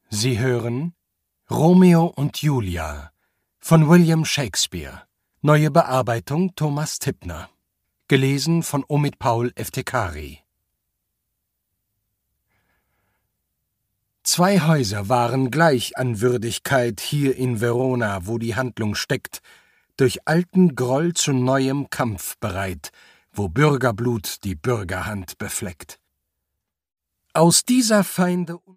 Sie hören Romeo und Julia von William Shakespeare. Neue Bearbeitung Thomas Tippner. Gelesen von Omid Paul Eftekhari. 2 Häuser waren gleich an Würdigkeit hier in Verona, wo die Handlung steckt, durch alten Groll zu neuem Kampf bereit, wo Bürgerblut die Bürgerhand befleckt. Aus dieser Feinde